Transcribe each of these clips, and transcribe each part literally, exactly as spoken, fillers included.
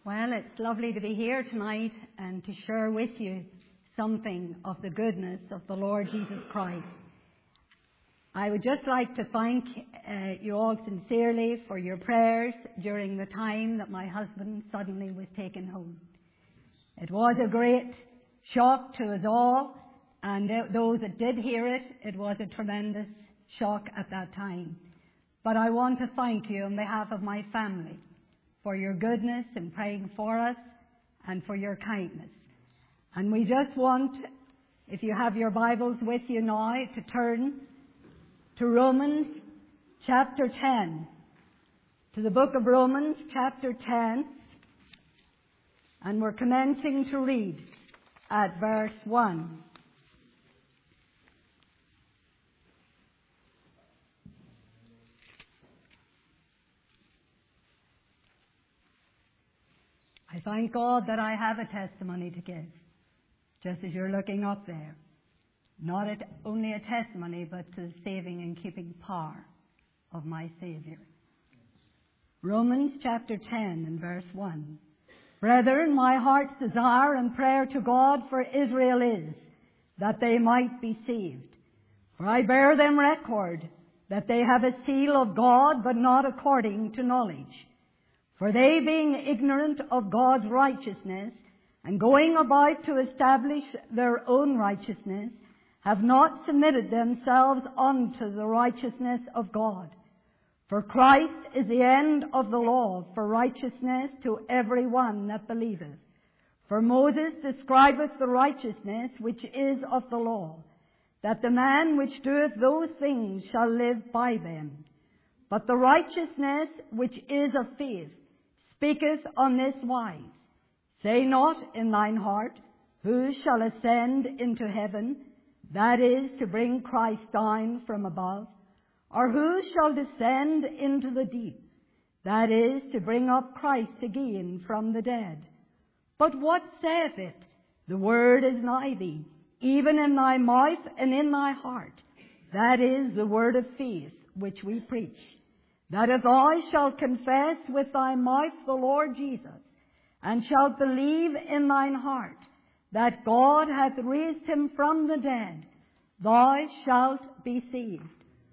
Well, it's lovely to be here tonight and to share with you something of the goodness of the Lord Jesus Christ. I would just like to thank uh, you all sincerely for your prayers during the time that my husband suddenly was taken home. It was a great shock to us all, and uh, those that did hear it, it was a tremendous shock at that time. But I want to thank you on behalf of my family for your goodness in praying for us and for your kindness. And we just want, if you have your Bibles with you now, to turn to Romans chapter ten, to the book of Romans chapter ten, and we're commencing to read at verse one. I thank God that I have a testimony to give, just as you're looking up there. Not a, only a testimony, but to the saving and keeping power of my Saviour. Romans chapter ten and verse one. Brethren, my heart's desire and prayer to God for Israel is that they might be saved. For I bear them record that they have a seal of God, but not according to knowledge. For they, being ignorant of God's righteousness, and going about to establish their own righteousness, have not submitted themselves unto the righteousness of God. For Christ is the end of the law for righteousness to every one that believeth. For Moses describeth the righteousness which is of the law, that the man which doeth those things shall live by them. But the righteousness which is of faith speaketh on this wise, say not in thine heart, who shall ascend into heaven, that is, to bring Christ down from above, or who shall descend into the deep, that is, to bring up Christ again from the dead. But what saith it? The word is nigh thee, even in thy mouth and in thy heart, that is, the word of faith which we preach. That if thou shalt confess with thy mouth the Lord Jesus, and shalt believe in thine heart that God hath raised him from the dead, thou shalt be saved.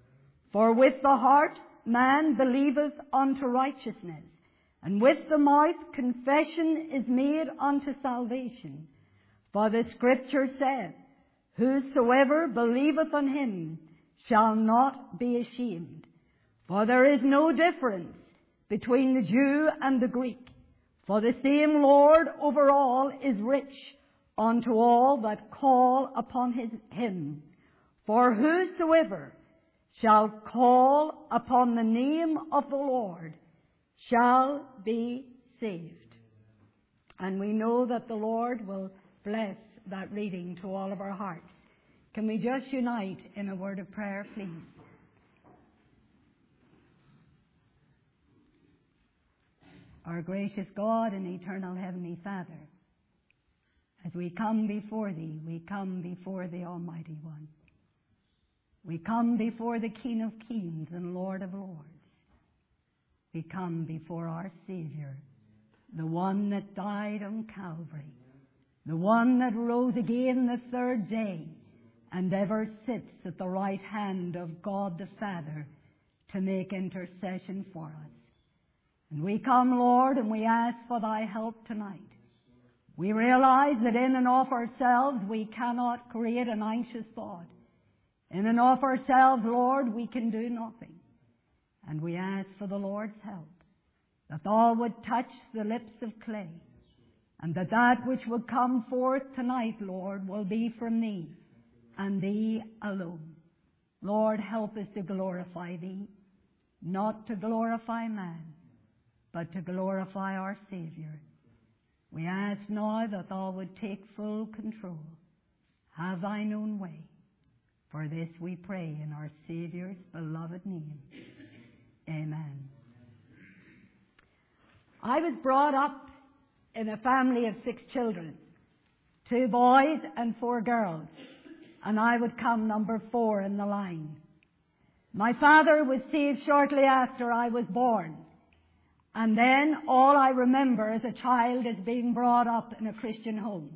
For with the heart man believeth unto righteousness, and with the mouth confession is made unto salvation. For the Scripture saith, whosoever believeth on him shall not be ashamed. For there is no difference between the Jew and the Greek, for the same Lord over all is rich unto all that call upon his, him. For whosoever shall call upon the name of the Lord shall be saved. And we know that the Lord will bless that reading to all of our hearts. Can we just unite in a word of prayer, please? Our gracious God and eternal Heavenly Father, as we come before Thee, we come before the Almighty One. We come before the King of Kings and Lord of Lords. We come before our Savior, the one that died on Calvary, the one that rose again the third day and ever sits at the right hand of God the Father to make intercession for us. And we come, Lord, and we ask for Thy help tonight. We realize that in and of ourselves we cannot create an anxious thought. In and of ourselves, Lord, we can do nothing. And we ask for the Lord's help, that Thou would touch the lips of clay, and that that which will come forth tonight, Lord, will be from Thee and Thee alone. Lord, help us to glorify Thee, not to glorify man, but to glorify our Savior. We ask now that Thou would take full control. Have Thine own way. For this we pray in our Savior's beloved name. Amen. I was brought up in a family of six children, two boys and four girls, and I would come number four in the line. My father was saved shortly after I was born. And then all I remember as a child is being brought up in a Christian home.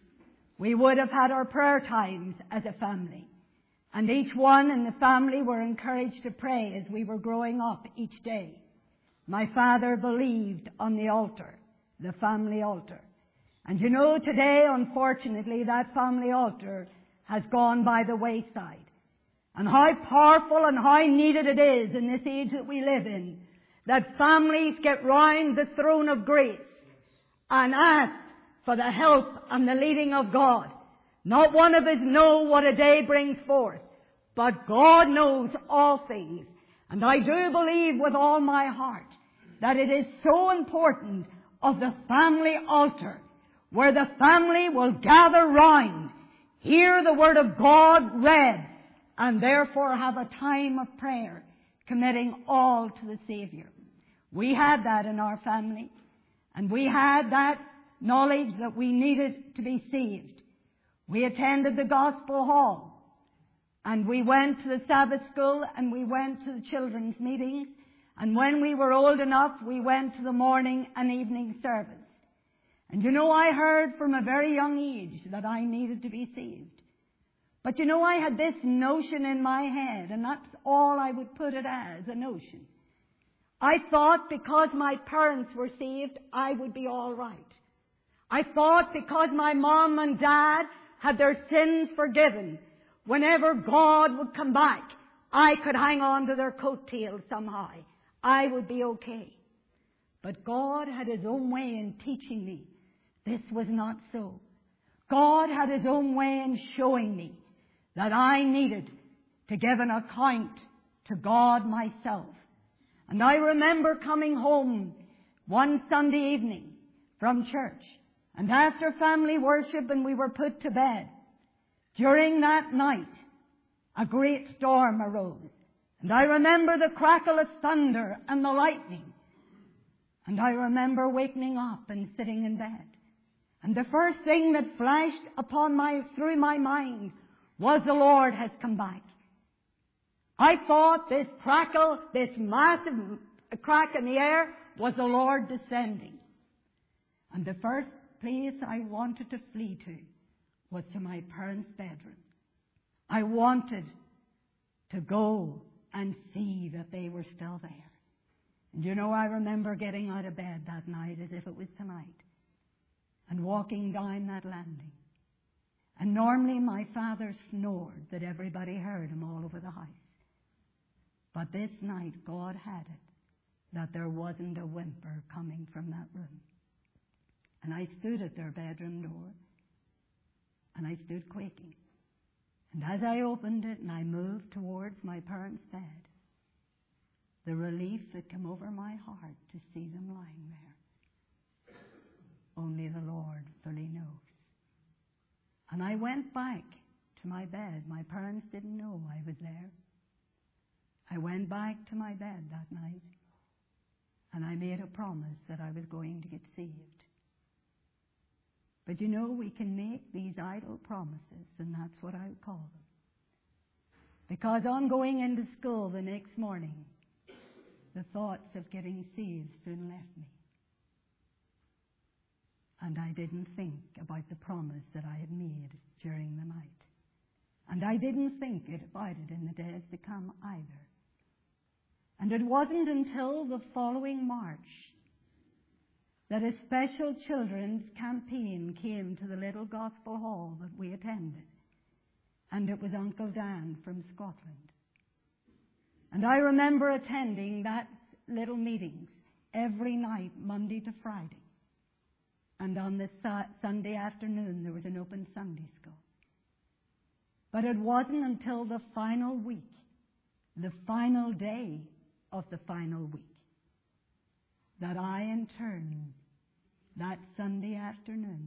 We would have had our prayer times as a family. And each one in the family were encouraged to pray as we were growing up each day. My father believed on the altar, the family altar. And you know, today, unfortunately, that family altar has gone by the wayside. And how powerful and how needed it is in this age that we live in, that families get round the throne of grace and ask for the help and the leading of God. Not one of us know what a day brings forth, but God knows all things. And I do believe with all my heart that it is so important of the family altar, where the family will gather round, hear the Word of God read, and therefore have a time of prayer, committing all to the Savior. We had that in our family, and we had that knowledge that we needed to be saved. We attended the Gospel Hall, and we went to the Sabbath school, and we went to the children's meetings, and when we were old enough, we went to the morning and evening service. And you know, I heard from a very young age that I needed to be saved. But you know, I had this notion in my head, and that's all I would put it as, a notion. I thought because my parents were saved, I would be all right. I thought because my mom and dad had their sins forgiven, whenever God would come back, I could hang on to their coattails somehow. I would be okay. But God had His own way in teaching me this was not so. God had His own way in showing me that I needed to give an account to God myself. And I remember coming home one Sunday evening from church, and after family worship and we were put to bed, during that night a great storm arose. And I remember the crackle of thunder and the lightning. And I remember waking up and sitting in bed. And the first thing that flashed upon my, through my mind was the Lord has come back. I thought this crackle, this massive crack in the air was the Lord descending. And the first place I wanted to flee to was to my parents' bedroom. I wanted to go and see that they were still there. And you know, I remember getting out of bed that night as if it was tonight and walking down that landing. And normally my father snored that everybody heard him all over the house. But this night God had it that there wasn't a whimper coming from that room. And I stood at their bedroom door, and I stood quaking. And as I opened it and I moved towards my parents' bed, the relief that came over my heart to see them lying there, only the Lord fully knows. And I went back to my bed. My parents didn't know I was there. I went back to my bed that night, and I made a promise that I was going to get saved. But you know, we can make these idle promises, and that's what I would call them. Because on going into school the next morning, the thoughts of getting saved soon left me. And I didn't think about the promise that I had made during the night. And I didn't think about it in the days to come either. And it wasn't until the following March that a special children's campaign came to the little gospel hall that we attended. And it was Uncle Dan from Scotland. And I remember attending that little meetings every night, Monday to Friday. And on the su- Sunday afternoon, there was an open Sunday school. But it wasn't until the final week, the final day of the final week, that I in turn, that Sunday afternoon,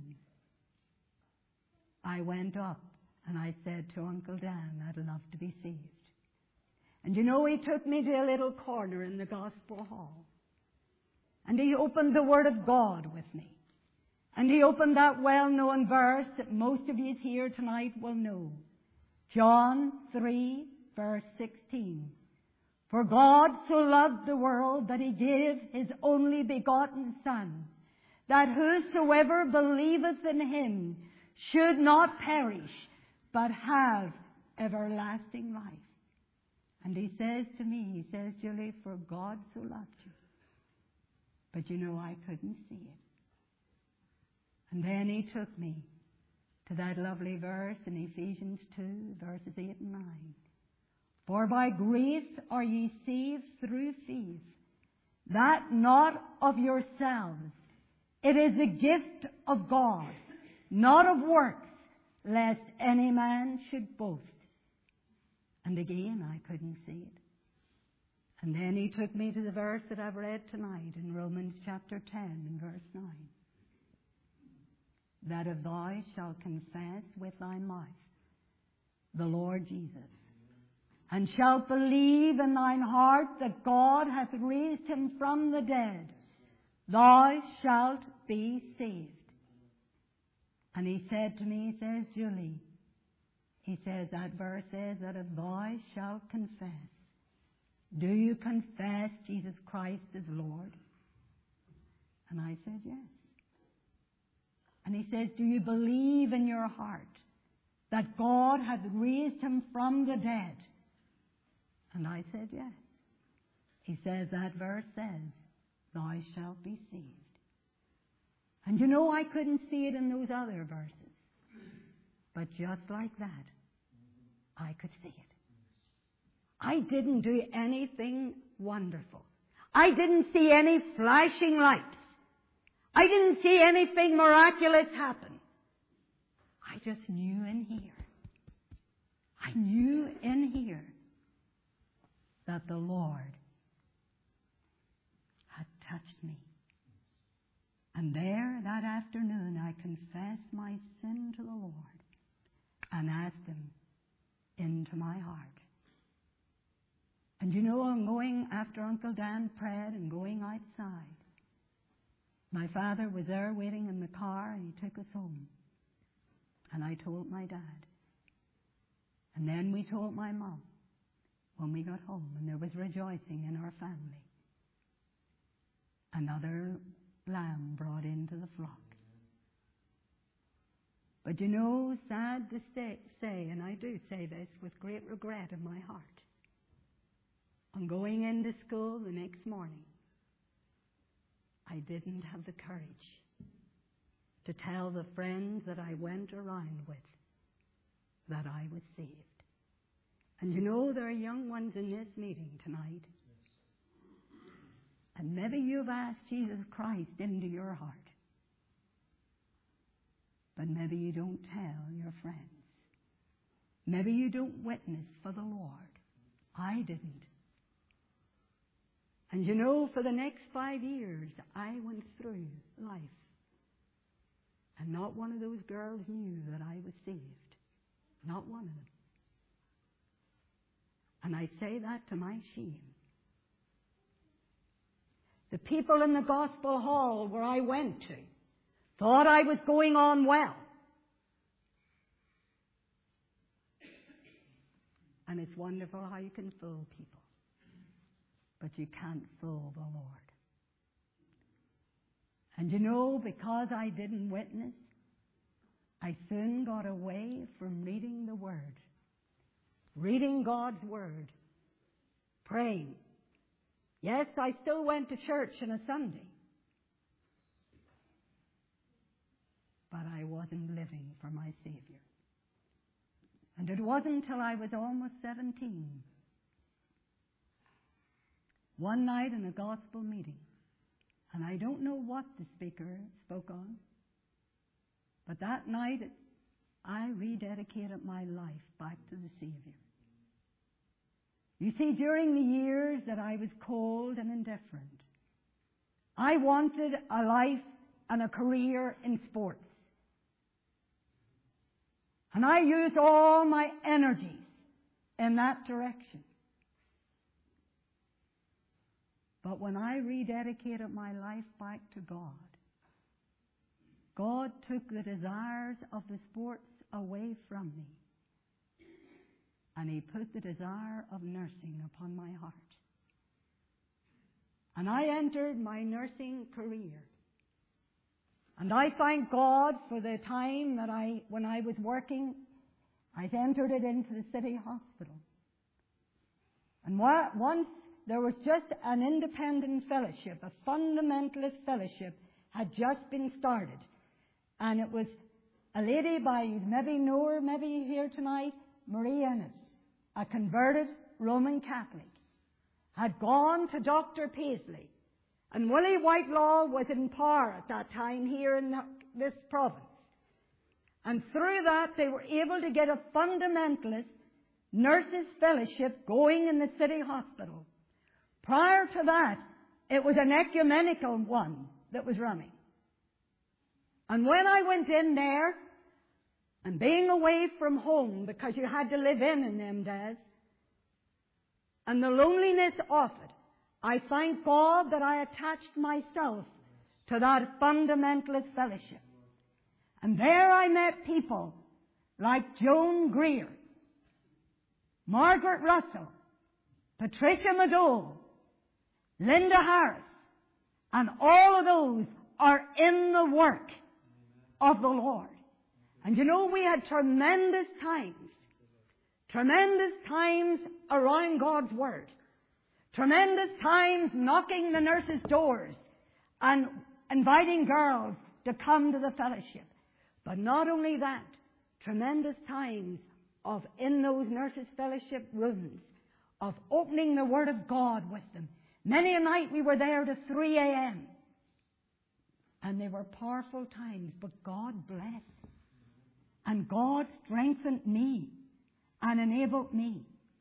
I went up and I said to Uncle Dan, I'd love to be saved. And you know, he took me to a little corner in the gospel hall. And he opened the Word of God with me. And he opened that well-known verse that most of you here tonight will know. John three, verse sixteen. For God so loved the world that he gave his only begotten Son, that whosoever believeth in him should not perish, but have everlasting life. And he says to me, he says, Julie, for God so loved you. But you know, I couldn't see it. And then he took me to that lovely verse in Ephesians two, verses eight and nine. For by grace are ye saved through faith, that not of yourselves. It is a gift of God, not of works, lest any man should boast. And again, I couldn't see it. And then he took me to the verse that I've read tonight in Romans chapter ten and verse nine. That if thou shalt confess with thy mouth the Lord Jesus, and shalt believe in thine heart that God hath raised him from the dead, thou shalt be saved. And he said to me, he says, Julie, he says, that verse says that if thou shalt confess, do you confess Jesus Christ as Lord? And I said, yes. And he says, do you believe in your heart that God hath raised him from the dead? And I said, yes. He says, that verse says, thou shalt be saved. And you know, I couldn't see it in those other verses. But just like that, I could see it. I didn't do anything wonderful. I didn't see any flashing lights. I didn't see anything miraculous happen. I just knew in here. I knew in here that the Lord had touched me. And there, that afternoon, I confessed my sin to the Lord and asked him into my heart. And you know, I'm going, after Uncle Dan prayed and going outside, my father was there waiting in the car, and he took us home. And I told my dad. And then we told my mom when we got home, and there was rejoicing in our family. Another lamb brought into the flock. But you know, sad to say, say, and I do say this with great regret in my heart, on going into school the next morning, I didn't have the courage to tell the friends that I went around with that I was saved. And you know, there are young ones in this meeting tonight, and maybe you've asked Jesus Christ into your heart, but maybe you don't tell your friends. Maybe you don't witness for the Lord. I didn't. And you know, for the next five years, I went through life. And not one of those girls knew that I was saved. Not one of them. And I say that to my shame. The people in the gospel hall where I went to thought I was going on well. And it's wonderful how you can fool people. But you can't fool the Lord. And you know, because I didn't witness, I soon got away from reading the Word. Reading God's Word. Praying. Yes, I still went to church on a Sunday. But I wasn't living for my Savior. And it wasn't until I was almost seventeen. One night in a gospel meeting, and I don't know what the speaker spoke on, but that night I rededicated my life back to the Savior. You see, during the years that I was cold and indifferent, I wanted a life and a career in sports. And I used all my energies in that direction. But when I rededicated my life back to God, God took the desires of the sports away from me. And He put the desire of nursing upon my heart. And I entered my nursing career. And I thank God for the time that I, when I was working, I entered it into the city hospital. And once there was just an independent fellowship, a fundamentalist fellowship had just been started. And it was a lady by, you maybe know her, maybe here tonight, Marie Ennis, a converted Roman Catholic, had gone to Doctor Paisley. And Willie Whitelaw was in power at that time here in this province. And through that they were able to get a fundamentalist nurses' fellowship going in the city hospital. Prior to that, it was an ecumenical one that was running. And when I went in there, and being away from home because you had to live in in them days, and the loneliness of it, I thank God that I attached myself to that fundamentalist fellowship. And there I met people like Joan Greer, Margaret Russell, Patricia Madole, Linda Harris, and all of those are in the work of the Lord. And you know, we had tremendous times, tremendous times around God's Word, tremendous times knocking the nurses' doors and inviting girls to come to the fellowship. But not only that, tremendous times of, in those nurses' fellowship rooms, of opening the Word of God with them. Many a night we were there to three a.m. And they were powerful times, but God blessed. And God strengthened me and enabled me.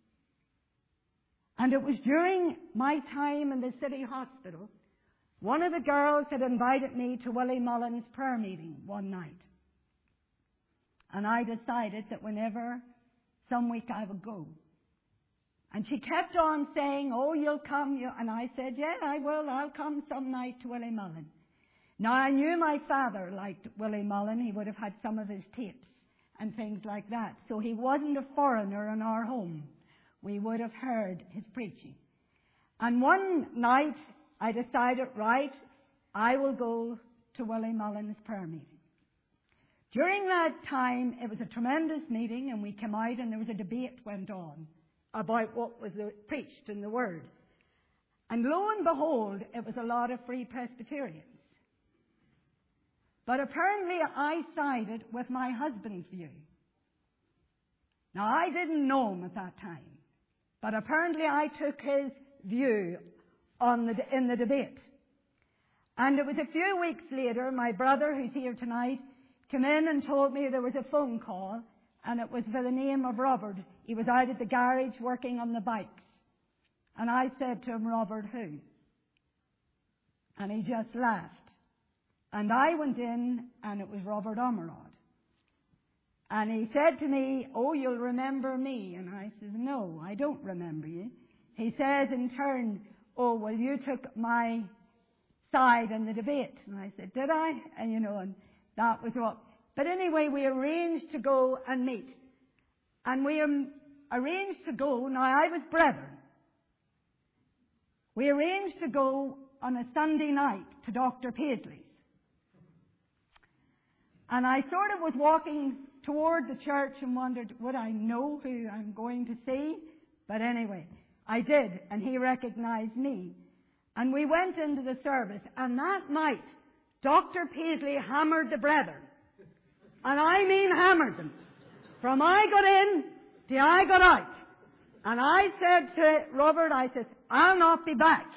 And it was during my time in the city hospital, one of the girls had invited me to Willie Mullen's prayer meeting one night. And I decided that whenever, some week I would go. And she kept on saying, oh, you'll come. You... And I said, yeah, I will. I'll come some night to Willie Mullen. Now, I knew my father liked Willie Mullen. He would have had some of his tapes and things like that. So he wasn't a foreigner in our home. We would have heard his preaching. And one night, I decided, right, I will go to Willie Mullen's prayer meeting. During that time, it was a tremendous meeting, and we came out, and there was a debate went on about what was preached in the Word. And lo and behold, it was a lot of Free Presbyterians. But apparently I sided with my husband's view. Now, I didn't know him at that time, but apparently I took his view on the, in the debate. And it was a few weeks later, my brother, who's here tonight, came in and told me there was a phone call, and it was for the name of Robert. He was out at the garage working on the bikes. And I said to him, Robert, who? And he just laughed. And I went in, and it was Robert Ormerod. And he said to me, oh, you'll remember me. And I said, no, I don't remember you. He says in turn, oh, well, you took my side in the debate. And I said, did I? And, you know, and that was what. But anyway, we arranged to go and meet. And we um, arranged to go. Now, I was brethren. We arranged to go on a Sunday night to Doctor Paisley's. And I sort of was walking toward the church and wondered, would I know who I'm going to see? But anyway, I did, and he recognized me. And we went into the service, and that night, Doctor Paisley hammered the brethren. And I mean hammered them. From I got in to I got out. And I said to Robert, I said, I'll not be back.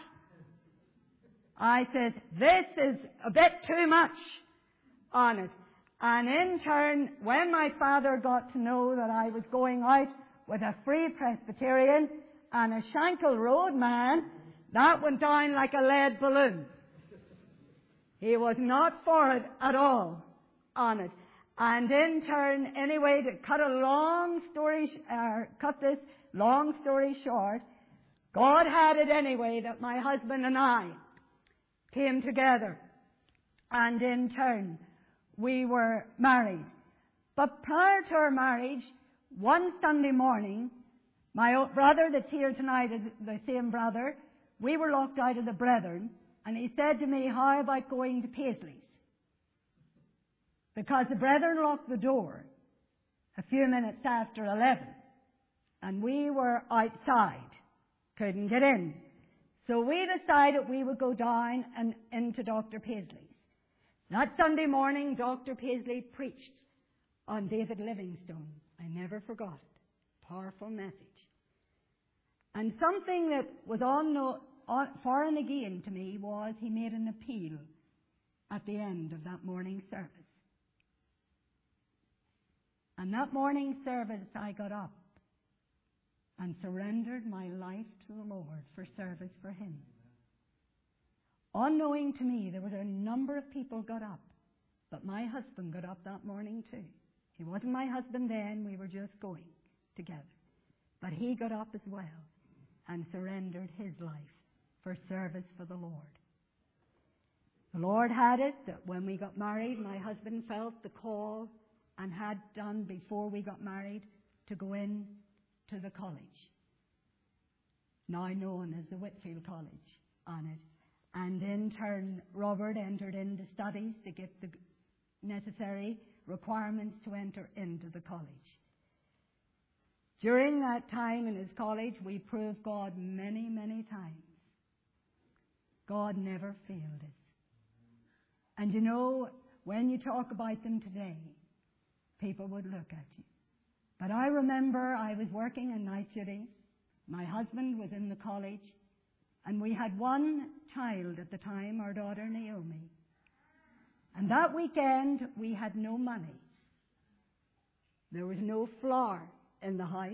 I said, this is a bit too much on it. And in turn, when my father got to know that I was going out with a Free Presbyterian and a Shankill Road man, that went down like a lead balloon. He was not for it at all on it. And in turn, anyway, to cut a long story, uh, cut this long story short, God had it anyway that my husband and I came together. And in turn, we were married. But prior to our marriage, one Sunday morning, my brother that's here tonight is the same brother, we were locked out of the Brethren, and he said to me, how about going to Paisley's? Because the Brethren locked the door a few minutes after eleven, and we were outside, couldn't get in. So we decided we would go down and into Doctor Paisley's. That Sunday morning, Doctor Paisley preached on David Livingstone. I never forgot it. Powerful message. And something that was on, no, on foreign again to me was he made an appeal at the end of that morning service. And that morning service, I got up and surrendered my life to the Lord for service for Him. Unknowing to me, there was a number of people got up, but my husband got up that morning too. He wasn't my husband then, we were just going together. But he got up as well and surrendered his life for service for the Lord. The Lord had it that when we got married, my husband felt the call and had done before we got married to go in to the college, now known as the Whitfield College, on it. And in turn, Robert entered into studies to get the necessary requirements to enter into the college. During that time in his college, we proved God many, many times. God never failed us. And you know, when you talk about them today, people would look at you. But I remember I was working in night duty. My husband was in the college. And we had one child at the time, our daughter Naomi. And that weekend, we had no money. There was no flour in the house.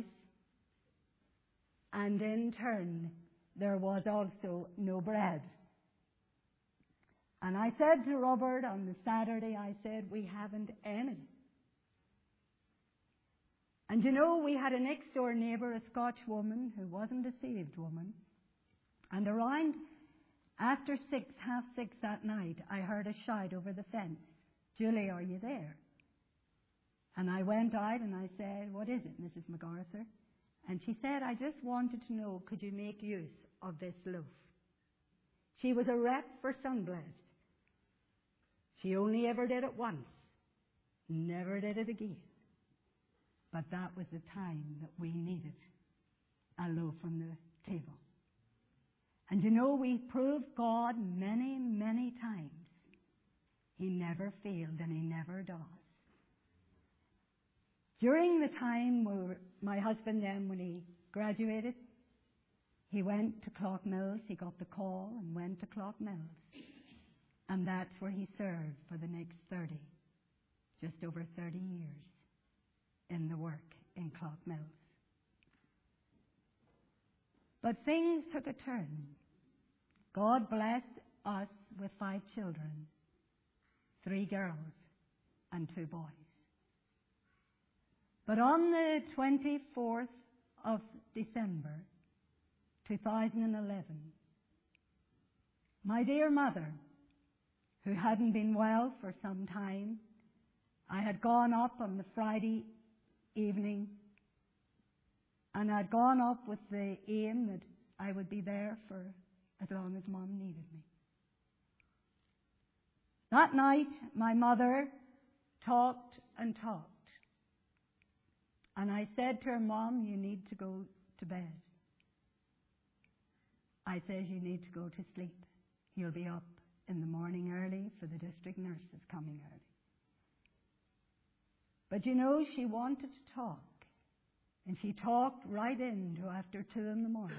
And in turn, there was also no bread. And I said to Robert on the Saturday, I said, we haven't any. And you know, we had a next door neighbour, a Scotch woman, who wasn't a saved woman. And around after six, half six that night, I heard a shout over the fence, Julie, are you there? And I went out and I said, what is it, Missus MacArthur? And she said, I just wanted to know, could you make use of this loaf? She was a rep for Sunblessed. She only ever did it once, never did it again. But that was the time that we needed a loaf on the table. And you know, we proved God many, many times. He never failed and He never does. During the time where my husband then, when he graduated, he went to Clough-Mills. He got the call and went to Clough-Mills. And that's where he served for the next thirty, just over thirty years in the work in Clough-Mills. But things took a turn. God blessed us with five children, three girls and two boys. But on the twenty-fourth of December, two thousand eleven, my dear mother, who hadn't been well for some time, I had gone up on the Friday evening, and I'd gone up with the aim that I would be there for as long as Mom needed me. That night, my mother talked and talked. And I said to her, Mom, you need to go to bed. I says, you need to go to sleep. You'll be up in the morning early for the district nurses coming early. But you know, she wanted to talk. And she talked right into after two in the morning.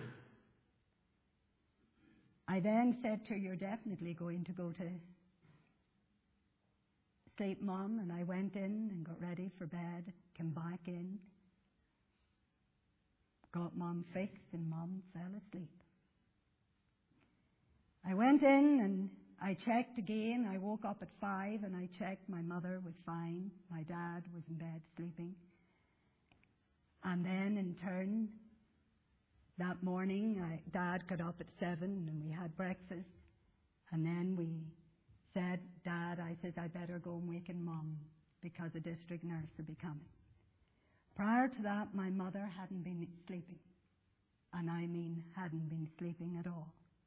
I then said to her, you're definitely going to go to sleep, Mom. And I went in and got ready for bed, came back in, got Mom fixed, and Mom fell asleep. I went in and I checked again. I woke up at five and I checked. My mother was fine. My dad was in bed sleeping. And then in turn, that morning, I, Dad got up at seven and we had breakfast. And then we said, Dad, I said, I better go and waken Mom because a district nurse would be coming. Prior to that, my mother hadn't been sleeping. And I mean hadn't been sleeping at all.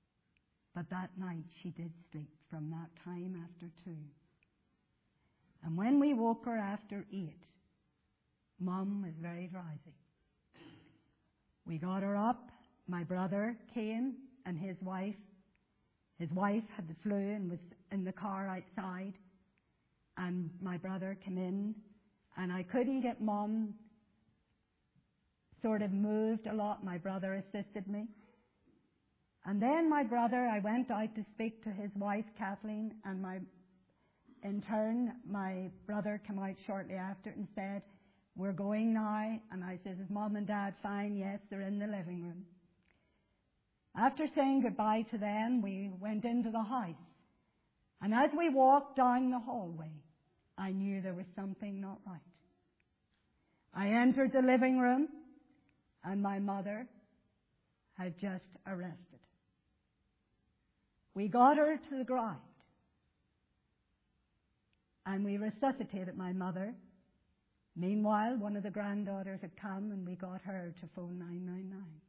But that night she did sleep from that time after two. And when we woke her after eight, Mum was very drowsy. We got her up. My brother came and his wife. His wife had the flu and was in the car outside. And my brother came in, and I couldn't get Mum sort of moved a lot. My brother assisted me. And then my brother, I went out to speak to his wife, Kathleen, and my, in turn, my brother came out shortly after and said, "We're going now." And I said, "Is Mum and Dad fine?" "Yes, they're in the living room." After saying goodbye to them, we went into the house. And as we walked down the hallway, I knew there was something not right. I entered the living room, and my mother had just arrested. We got her to the ground, and we resuscitated my mother. Meanwhile, one of the granddaughters had come, and we got her to phone nine nine nine.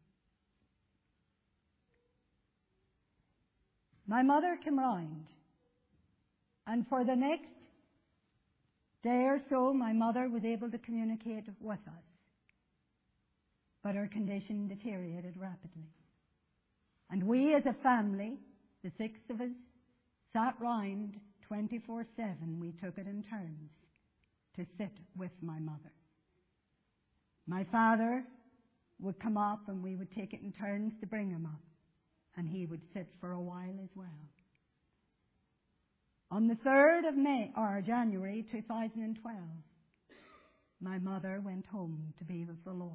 My mother came round, and for the next day or so, my mother was able to communicate with us. But her condition deteriorated rapidly. And we as a family, the six of us, sat round twenty-four seven. We took it in turns to sit with my mother. My father would come up and we would take it in turns to bring him up. And he would sit for a while as well. On the third of May, or January two thousand twelve, my mother went home to be with the Lord.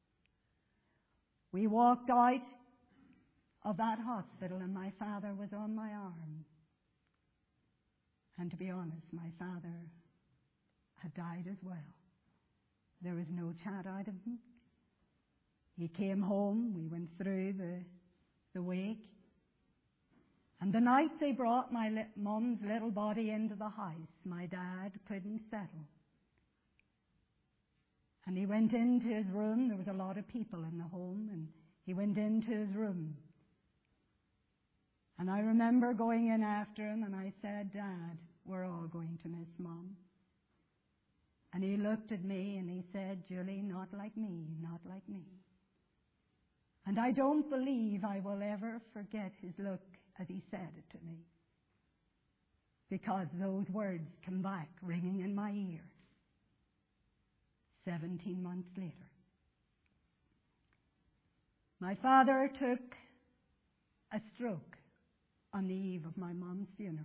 We walked out of that hospital and my father was on my arm. And to be honest, my father had died as well. There was no chat out of him. He came home, we went through the, the wake. And the night they brought my li- mum's little body into the house, my dad couldn't settle. And he went into his room. There was a lot of people in the home, and he went into his room. And I remember going in after him, and I said, "Dad, we're all going to miss Mum." And he looked at me and he said, "Julie, not like me, not like me." And I don't believe I will ever forget his look as he said it to me, because those words come back ringing in my ear seventeen months later. My father took a stroke on the eve of my mum's funeral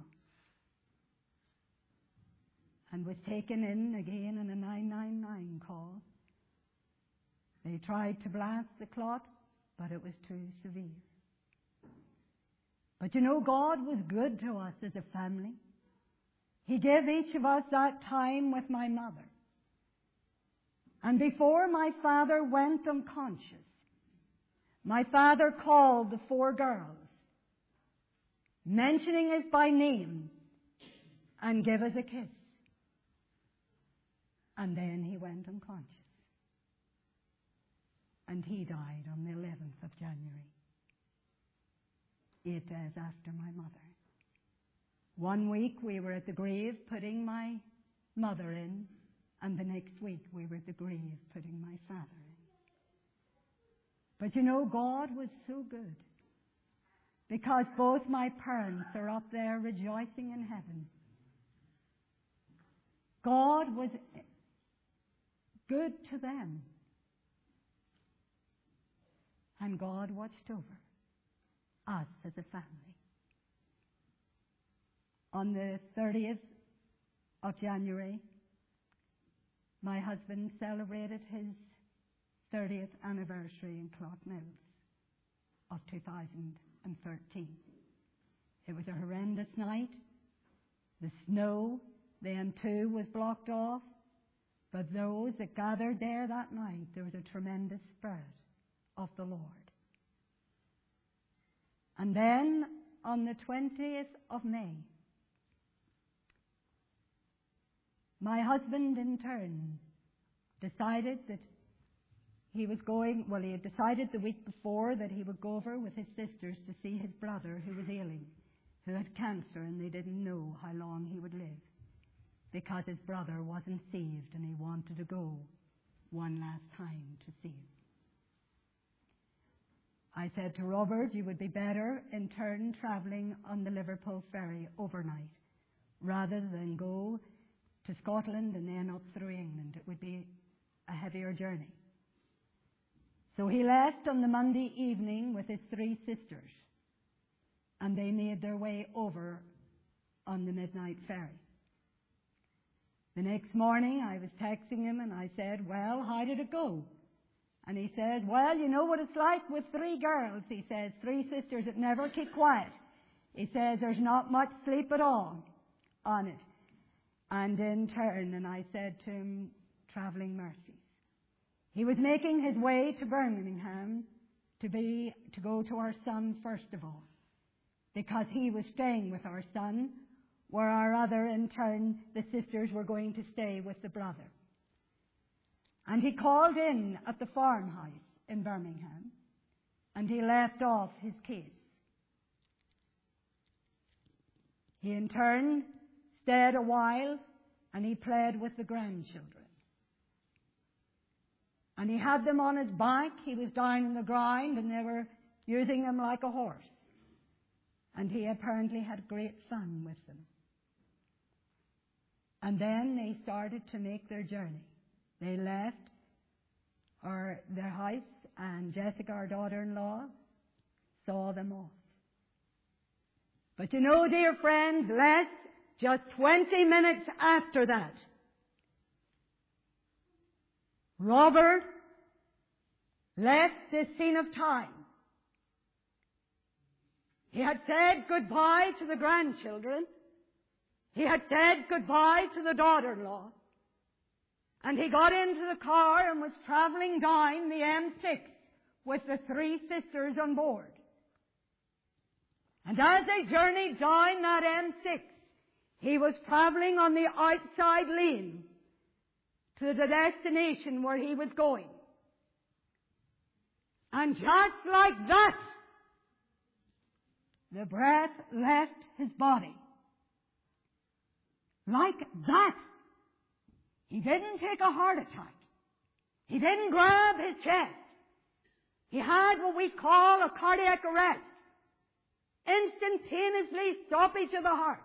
and was taken in again in a nine nine nine call. They tried to blast the clot, but it was too severe. But you know, God was good to us as a family. He gave each of us that time with my mother. And before my father went unconscious, my father called the four girls, mentioning us by name, and gave us a kiss. And then he went unconscious. And he died on the eleventh of January. Eight days after my mother. One week we were at the grave putting my mother in, and the next week we were at the grave putting my father in. But you know, God was so good, because both my parents are up there rejoicing in heaven. God was good to them, and God watched over us as a family. On the thirtieth of January, my husband celebrated his thirtieth anniversary in Clough-Mills of two thousand thirteen. It was a horrendous night. The snow, the M two was blocked off, but those that gathered there that night, there was a tremendous spirit of the Lord. And then, on the twentieth of May, my husband in turn decided that he was going, well, he had decided the week before that he would go over with his sisters to see his brother who was ailing, who had cancer, and they didn't know how long he would live, because his brother wasn't saved and he wanted to go one last time to see him. I said to Robert, you would be better in turn travelling on the Liverpool ferry overnight rather than go to Scotland and then up through England. It would be a heavier journey. So he left on the Monday evening with his three sisters, and they made their way over on the midnight ferry. The next morning I was texting him and I said, well, how did it go? And he says, well, you know what it's like with three girls. He says, three sisters that never keep quiet. He says, there's not much sleep at all on it. And in turn, and I said to him, travelling mercies. He was making his way to Birmingham to be, to go to our son first of all, because he was staying with our son, where our other, in turn, the sisters were going to stay with the brother. And he called in at the farmhouse in Birmingham, and he left off his case. He in turn stayed a while, and he played with the grandchildren. And he had them on his back. He was down on the ground, and they were using him like a horse. And he apparently had great fun with them. And then they started to make their journey. They left our, their house, and Jessica, our daughter-in-law, saw them off. But you know, dear friends, less just twenty minutes after that, Robert left this scene of time. He had said goodbye to the grandchildren. He had said goodbye to the daughter-in-law. And he got into the car and was travelling down the M six with the three sisters on board. And as they journeyed down that M six, he was travelling on the outside lane to the destination where he was going. And just like that, the breath left his body. Like that. He didn't take a heart attack. He didn't grab his chest. He had what we call a cardiac arrest. Instantaneously stoppage of the heart.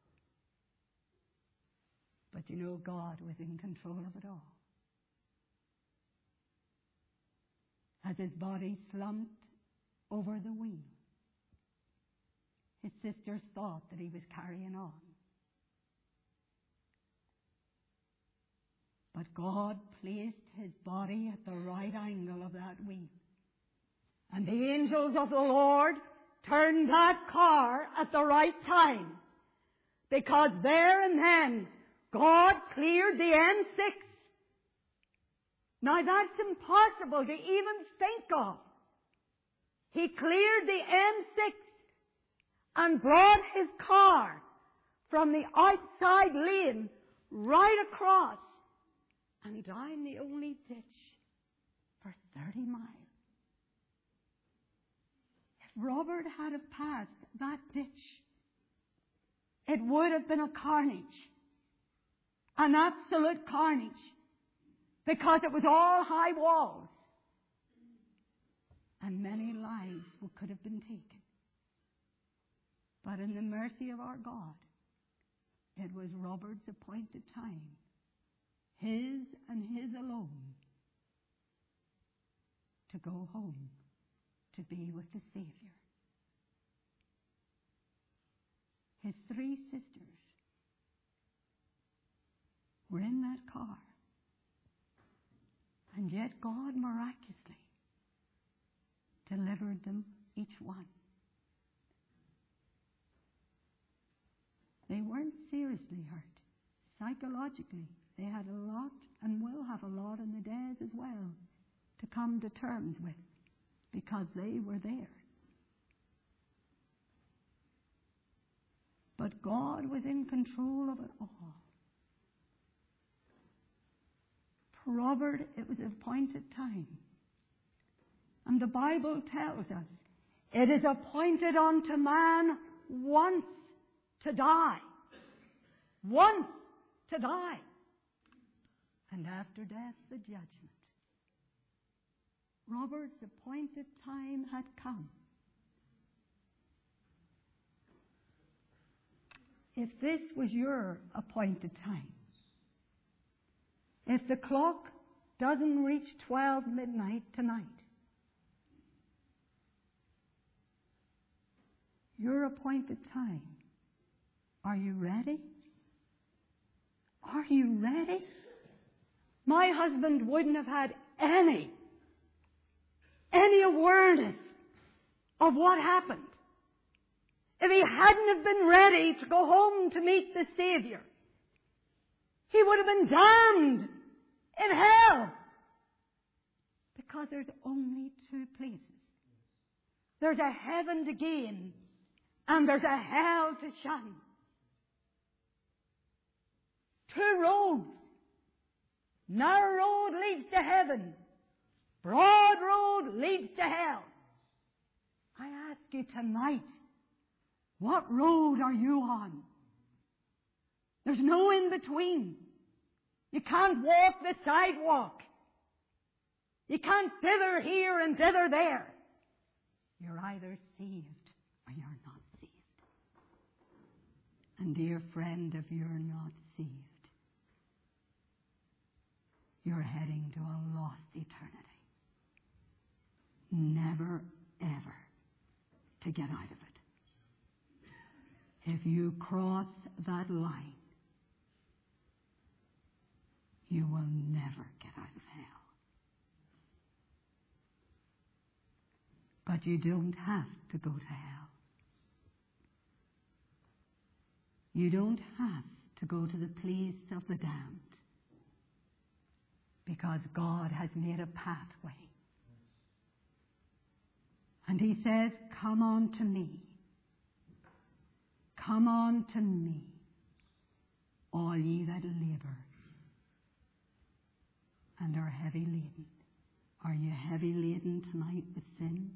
But you know, God was in control of it all. As his body slumped over the wheel, his sisters thought that he was carrying on. But God placed his body at the right angle of that wheel. And the angels of the Lord turned that car at the right time. Because there and then, God cleared the M six. Now that's impossible to even think of. He cleared the M six and brought his car from the outside lane right across and down the only ditch for thirty miles. If Robert had have passed that ditch, it would have been a carnage. An absolute carnage. Because it was all high walls. And many lives could have been taken. But in the mercy of our God, it was Robert's appointed time. His and his alone. To go home. To be with the Savior. His three sisters were in that car. And yet God miraculously delivered them, each one. They weren't seriously hurt. Psychologically, they had a lot and will have a lot in the days as well to come to terms with, because they were there. But God was in control of it all. For Robert, it was appointed time And the Bible tells us it is appointed unto man once to die. Once to die. And after death, the judgment. Robert's appointed time had come. If this was your appointed time, if the clock doesn't reach twelve midnight tonight, your appointed time, are you ready? Are you ready? My husband wouldn't have had any, any awareness of what happened if he hadn't have been ready to go home to meet the Savior. He would have been damned in hell. Because there's only two places. There's a heaven to gain and there's a hell to shun. Two roads. Narrow road leads to heaven. Broad road leads to hell. I ask you tonight, what road are you on? There's no in between. You can't walk the sidewalk. You can't dither here and dither there. You're either saved or you're not saved. And dear friend, if you're not saved, you're heading to a lost eternity. Never, ever to get out of it. If you cross that line, you will never get out of hell. But you don't have to go to hell. You don't have to go to the place of the damned. Because God has made a pathway. And He says, come on to me. Come on to me, all ye that labor and are heavy laden. Are you heavy laden tonight with sin?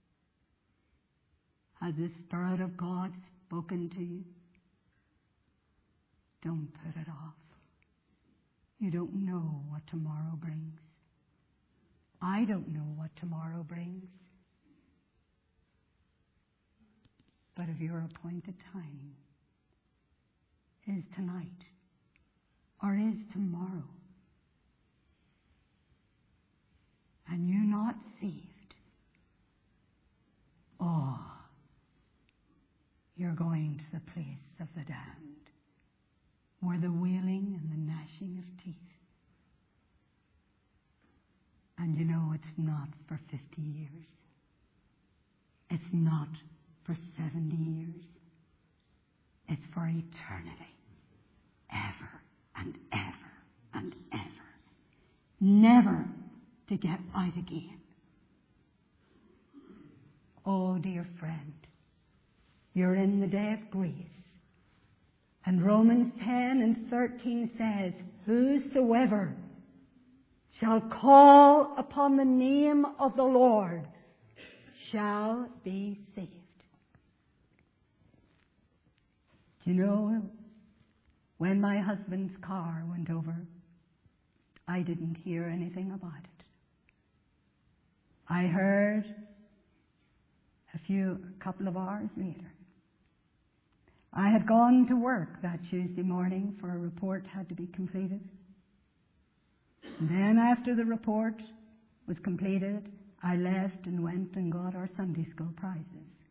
Has the Spirit of God spoken to you? Don't put it off. You don't know what tomorrow brings. I don't know what tomorrow brings. But if your appointed time is tonight or is tomorrow, and you're not saved, oh, you're going to the place of the damned, where the wailing and the gnashing of teeth. And you know it's not for fifty years. It's not for seventy years. It's for eternity. Ever and ever and ever. Never to get out again. Oh, dear friend, you're in the day of grace. And Romans ten and thirteen says, whosoever shall call upon the name of the Lord shall be saved. Do you know, when my husband's car went over, I didn't hear anything about it. I heard a few, a couple of hours later. I had gone to work that Tuesday morning for a report had to be completed. And then after the report was completed, I left and went and got our Sunday school prizes.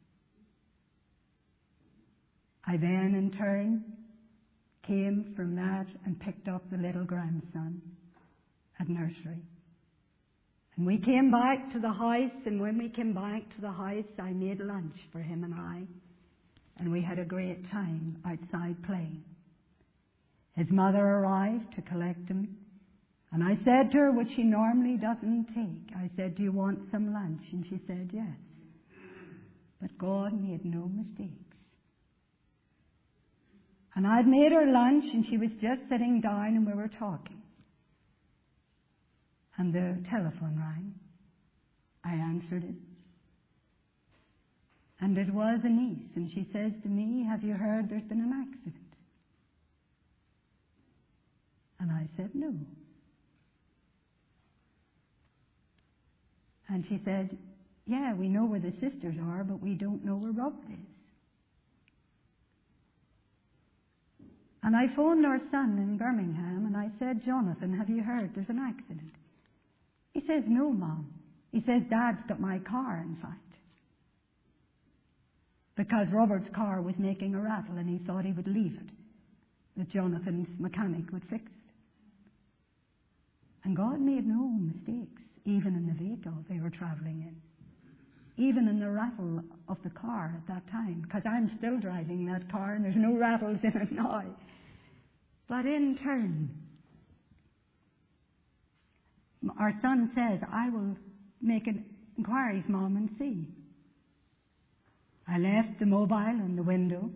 I then, in turn, came from that and picked up the little grandson at nursery. And we came back to the house, and when we came back to the house, I made lunch for him and I, and we had a great time outside playing. His mother arrived to collect him, and I said to her, which she normally doesn't take, I said, do you want some lunch? And she said, yes. But God made no mistakes. And I'd made her lunch, and she was just sitting down, and we were talking. And the telephone rang. I answered it. And it was a niece, and she says to me, have you heard there's been an accident? And I said, no. And she said, yeah, we know where the sisters are, but we don't know where Robert is. And I phoned our son in Birmingham, and I said, Jonathan, have you heard there's an accident? He says, no, Mom. He says, Dad's got my car, in fact. Because Robert's car was making a rattle, and he thought he would leave it, that Jonathan's mechanic would fix it. And God made no mistakes, even in the vehicle they were travelling in. Even in the rattle of the car at that time, because I'm still driving that car and there's no rattles in it now. But in turn, our son says, I will make an inquiries, Mom, and see. I left the mobile in the window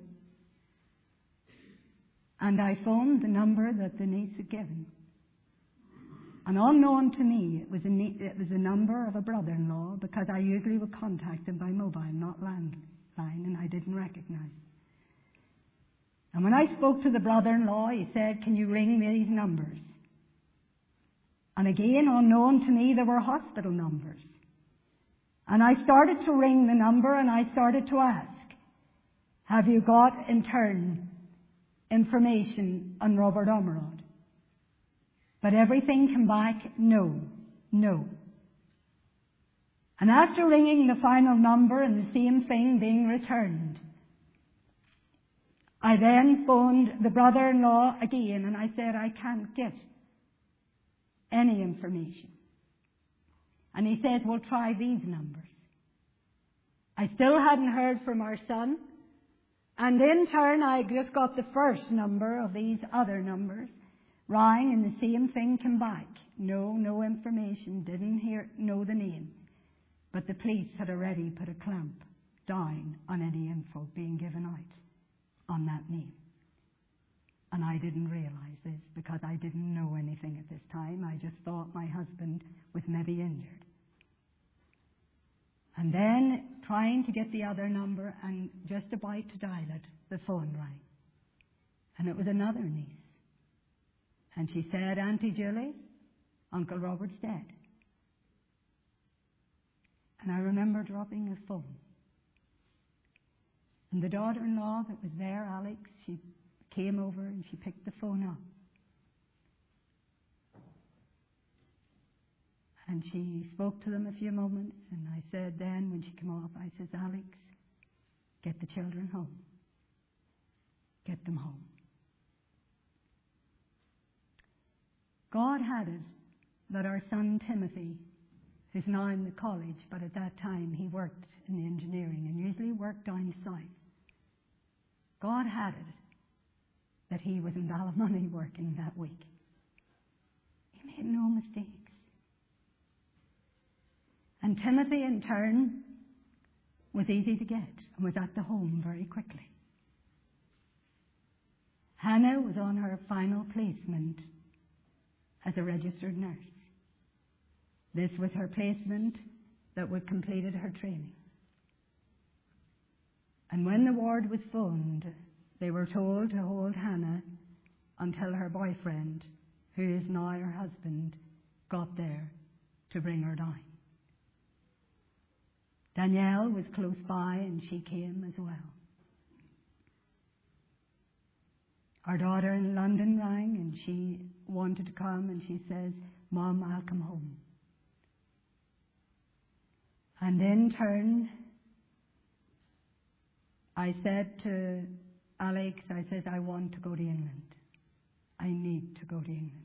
and I phoned the number that the niece had given. And unknown to me, it was, a, it was a number of a brother-in-law, because I usually would contact him by mobile, not landline, and I didn't recognize. And when I spoke to the brother-in-law, he said, can you ring these numbers? And again, unknown to me, there were hospital numbers. And I started to ring the number, and I started to ask, have you got, in turn, information on Robert Ormerod? But everything came back, no, no. And after ringing the final number and the same thing being returned, I then phoned the brother-in-law again and I said, I can't get any information. And he said, well, try these numbers. I still hadn't heard from our son. And in turn, I just got the first number of these other numbers. Rang and the same thing came back. No, no information, didn't hear, know the name. But the police had already put a clamp down on any info being given out on that name. And I didn't realize this because I didn't know anything at this time. I just thought my husband was maybe injured. And then trying to get the other number and just about to dial it, the phone rang. And it was another niece. And she said, Auntie Julie, Uncle Robert's dead. And I remember dropping the phone. And the daughter-in-law that was there, Alex, she came over and she picked the phone up. And she spoke to them a few moments, and I said then, when she came off, I said, Alex, get the children home. Get them home. God had it that our son Timothy, who's now in the college, but at that time he worked in the engineering and usually worked down south. God had it that he was in Ballymoney working that week. He made no mistakes. And Timothy, in turn, was easy to get and was at the home very quickly. Hannah was on her final placement as a registered nurse. This was her placement that would completed her training. And when the ward was phoned, they were told to hold Hannah until her boyfriend, who is now her husband, got there to bring her down. Danielle was close by and she came as well. Our daughter in London rang and she wanted to come and she says, Mom, I'll come home. And in turn, I said to Alex, I said, I want to go to England. I need to go to England.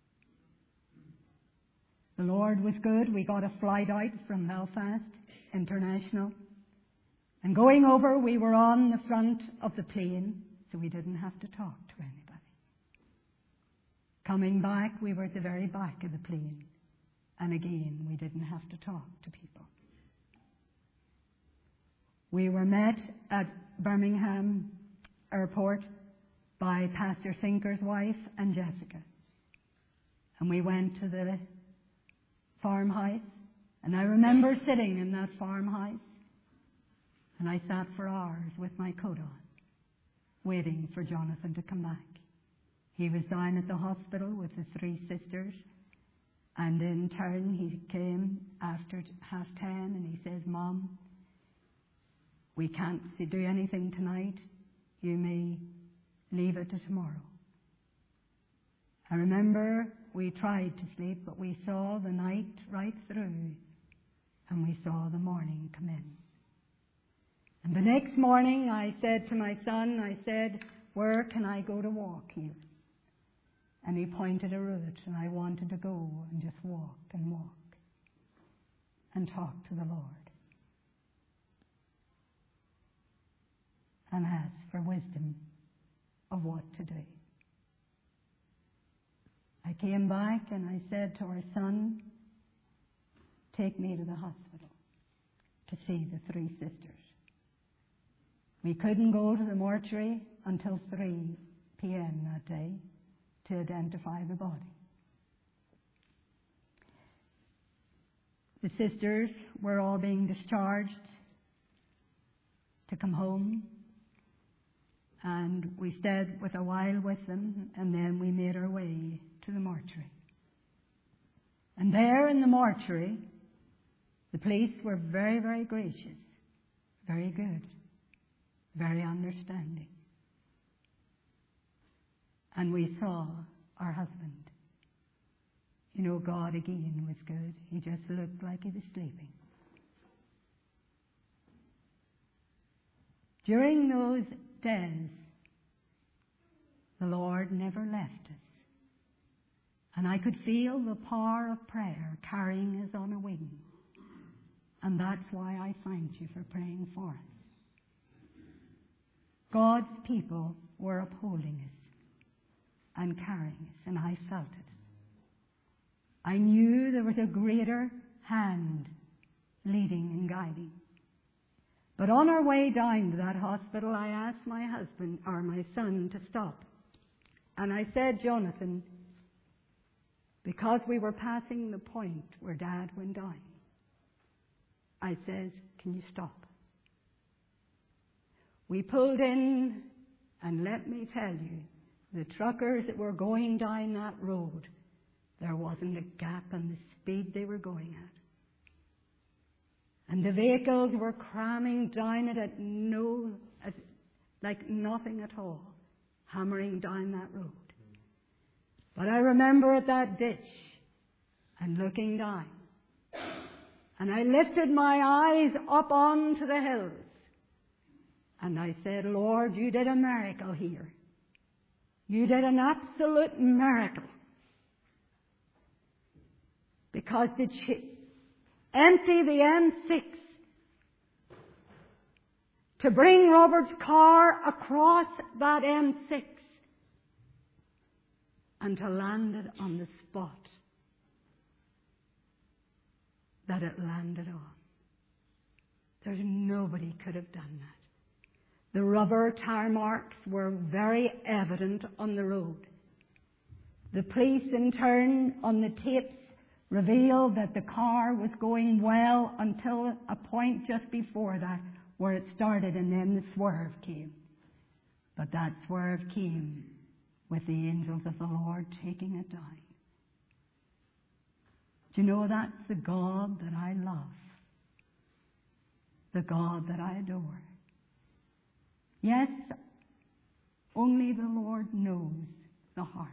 The Lord was good. We got a flight out from Belfast International. And going over, we were on the front of the plane, so we didn't have to talk to anybody. Coming back, we were at the very back of the plane. And again, we didn't have to talk to people. We were met at Birmingham Airport by Pastor Thinker's wife and Jessica. And we went to the farmhouse And I remember sitting in that farmhouse, and I sat for hours with my coat on, waiting for Jonathan to come back. He was down at the hospital with the three sisters, and in turn he came after half ten, and he says, Mom, we can't do anything tonight. You may leave it to tomorrow. I remember we tried to sleep, but we saw the night right through, and we saw the morning come in. And the next morning I said to my son, I said, where can I go to walk here? And he pointed a route, and I wanted to go and just walk and walk and talk to the Lord and ask for wisdom of what to do. I came back and I said to our son, take me to the hospital to see the three sisters. We couldn't go to the mortuary until three p.m. that day to identify the body. The sisters were all being discharged to come home, and we stayed with a while with them, and then we made our way to the mortuary. And there in the mortuary, the police were very, very gracious, very good, very understanding. And we saw our husband. You know, God again was good. He just looked like he was sleeping. During those days, the Lord never left us. And I could feel the power of prayer carrying us on a wing. And that's why I thank you for praying for us. God's people were upholding us and carrying us, and I felt it. I knew there was a greater hand leading and guiding. But on our way down to that hospital, I asked my husband, or my son, to stop. And I said, Jonathan, because we were passing the point where Dad went down, I said, can you stop? We pulled in, and let me tell you, the truckers that were going down that road, there wasn't a gap in the speed they were going at. And the vehicles were cramming down it at no, as, like nothing at all, hammering down that road. But I remember at that ditch and looking down, and I lifted my eyes up onto the hills, and I said, Lord, you did a miracle here. You did an absolute miracle. Because did you empty the M six to bring Robert's car across that M six and to land it on the spot that it landed on. There's nobody could have done that. The rubber tire marks were very evident on the road. The police, in turn, on the tapes, revealed that the car was going well until a point just before that where it started, and then the swerve came. But that swerve came with the angels of the Lord taking it down. Do you know that's the God that I love? The God that I adore. Yes, only the Lord knows the heart.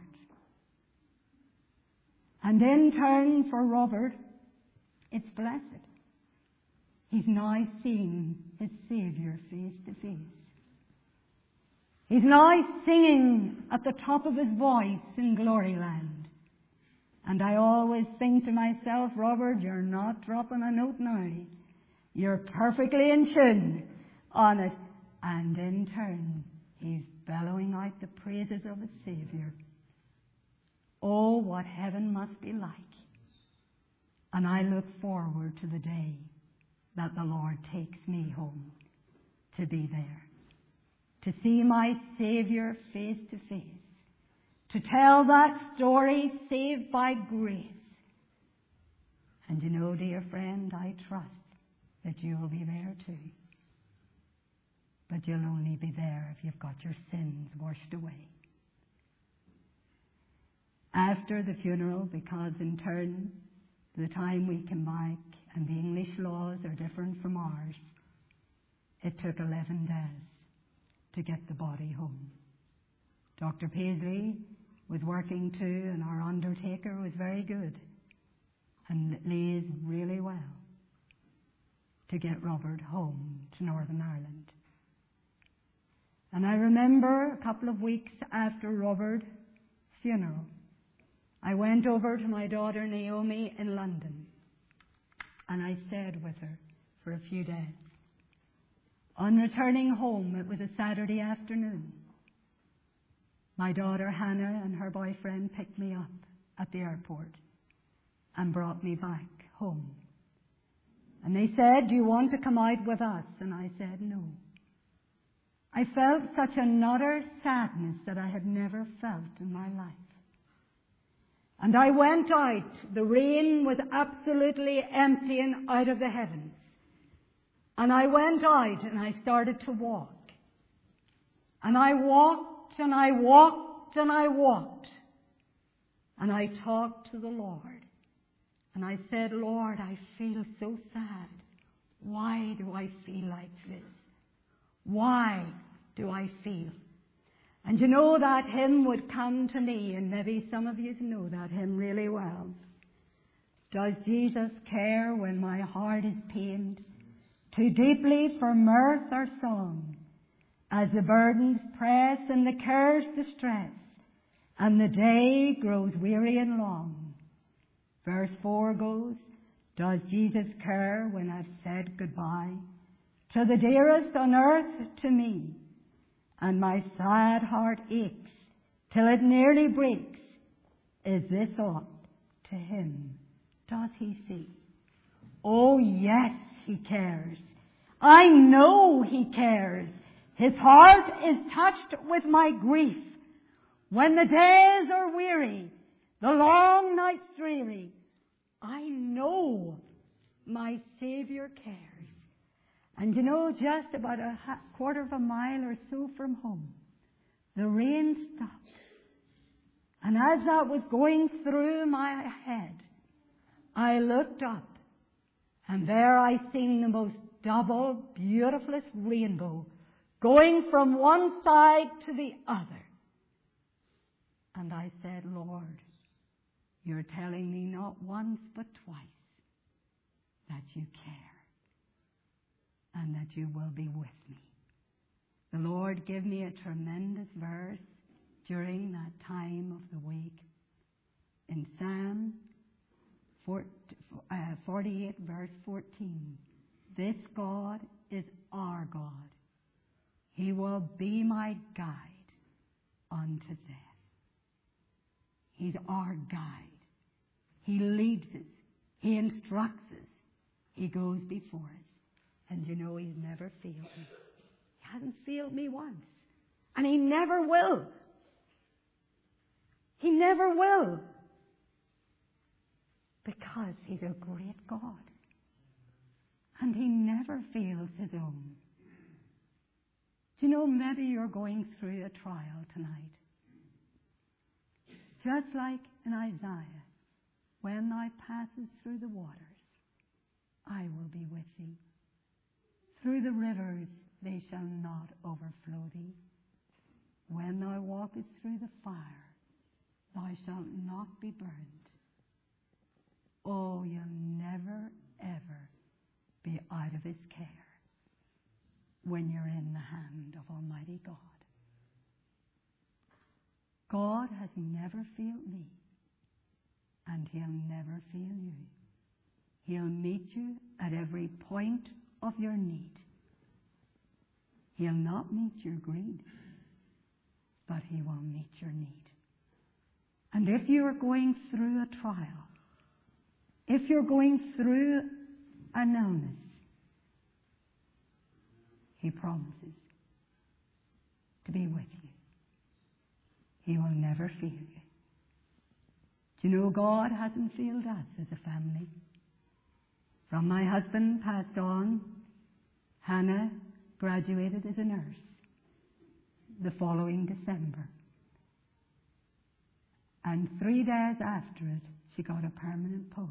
And in turn for Robert, it's blessed. He's now seeing his Saviour face to face. He's now singing at the top of his voice in Gloryland. And I always think to myself, Robert, you're not dropping a note now. You're perfectly in tune on it. And in turn, he's bellowing out the praises of his Saviour. Oh, what heaven must be like. And I look forward to the day that the Lord takes me home to be there, to see my Saviour face to face, to tell that story, saved by grace, And you know, dear friend, I trust that you will be there too. But you'll only be there if you've got your sins washed away. After the funeral, because in turn, the time we came back, and the English laws are different from ours, it took eleven days to get the body home. Doctor Paisley was working too, and our undertaker was very good and liaised really well to get Robert home to Northern Ireland. And I remember a couple of weeks after Robert's funeral, I went over to my daughter Naomi in London, and I stayed with her for a few days. On returning home, it was a Saturday afternoon. My daughter Hannah and her boyfriend picked me up at the airport and brought me back home. And they said, "Do you want to come out with us?" And I said, "No." I felt such an utter sadness that I had never felt in my life. And I went out. The rain was absolutely emptying out of the heavens. And I went out and I started to walk. And I walked and I walked and I walked. And I talked to the Lord. And I said, "Lord, I feel so sad. Why do I feel like this? Why do I feel?" And you know, that hymn would come to me, and maybe some of you know that hymn really well. Does Jesus care when my heart is pained too deeply for mirth or song? As the burdens press and the cares distress, and the day grows weary and long. Verse four goes, "Does Jesus care when I've said goodbye to the dearest on earth to me? And my sad heart aches till it nearly breaks. Is this aught to him does he see?" Oh yes, he cares. I know he cares. His heart is touched with my grief. When the days are weary, the long nights dreary, I know my Saviour cares. And you know, just about a quarter of a mile or so from home, the rain stopped. And as that was going through my head, I looked up, and there I seen the most double, beautifulest rainbow going from one side to the other. And I said, "Lord, you're telling me not once but twice that you care. And that you will be with me." The Lord gave me a tremendous verse during that time of the week. In Psalm forty-eight, verse fourteen, "This God is our God. He will be my guide unto death." He's our guide. He leads us. He instructs us. He goes before us. And you know, he's never failed me. He hasn't failed me once. And he never will. He never will. Because he's a great God. And he never fails his own. Do you know, maybe you're going through a trial tonight. Just like in Isaiah, "When thou passest through the waters, I will be with thee. Through the rivers, they shall not overflow thee. When thou walkest through the fire, thou shalt not be burned." Oh, you'll never, ever be out of his care when you're in the hand of Almighty God. God has never failed me, and he'll never fail you. He'll meet you at every point of your need. He'll not meet your greed, but he will meet your need. And if you are going through a trial, if you're going through an illness, he promises to be with you. He will never fail you. Do you know, God hasn't failed us as a family. From my husband passed on, Hannah graduated as a nurse the following December. And three days after it, she got a permanent post.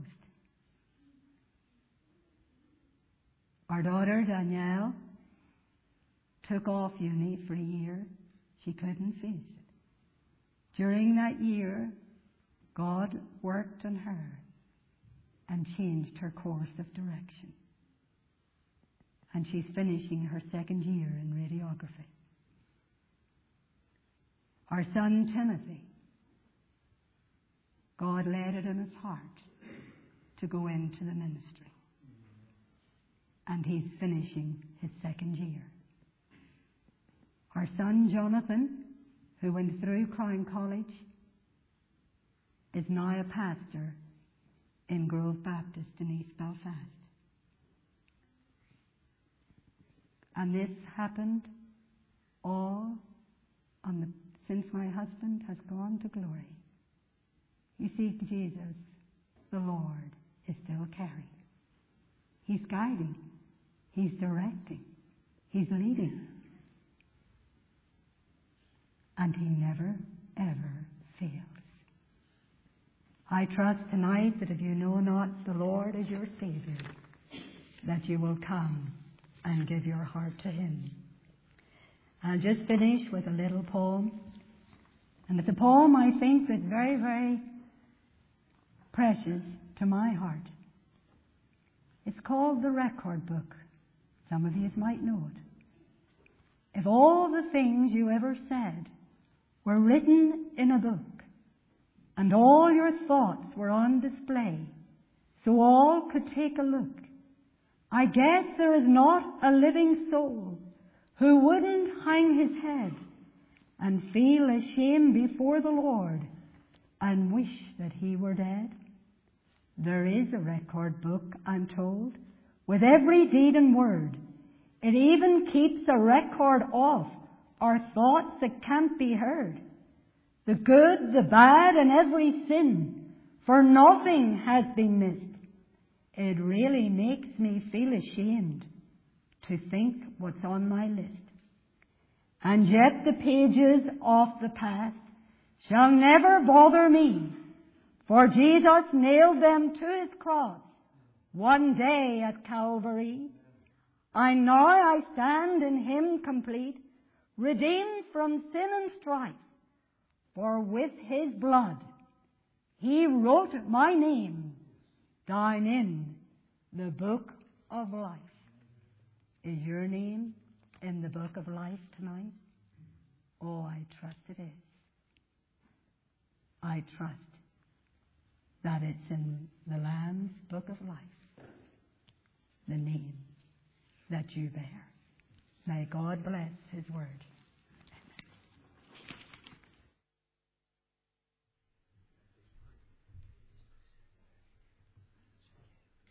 Our daughter, Danielle, took off uni for a year. She couldn't face it. During that year, God worked on her and changed her course of direction. And she's finishing her second year in radiography. Our son, Timothy, God laid it in his heart to go into the ministry. And he's finishing his second year. Our son, Jonathan, who went through Crown College, is now a pastor in Grove Baptist in East Belfast. And this happened all on the, since my husband has gone to glory. You see, Jesus, the Lord, is still caring. He's guiding. He's directing. He's leading. And he never, ever fails. I trust tonight that if you know not the Lord as your Savior, that you will come and give your heart to him. I'll just finish with a little poem. And it's a poem I think that's very, very precious to my heart. It's called The Record Book. Some of you might know it. If all the things you ever said were written in a book, and all your thoughts were on display, so all could take a look, I guess there is not a living soul who wouldn't hang his head and feel ashamed before the Lord and wish that he were dead. There is a record book, I'm told, with every deed and word. It even keeps a record of our thoughts that can't be heard. The good, the bad, and every sin, for nothing has been missed. It really makes me feel ashamed to think what's on my list. And yet the pages of the past shall never bother me, for Jesus nailed them to his cross one day at Calvary. I now I stand in him complete, redeemed from sin and strife. For with his blood he wrote my name down in the book of life. Is your name in the book of life tonight? Oh, I trust it is. I trust that it's in the Lamb's book of life, the name that you bear. May God bless his word.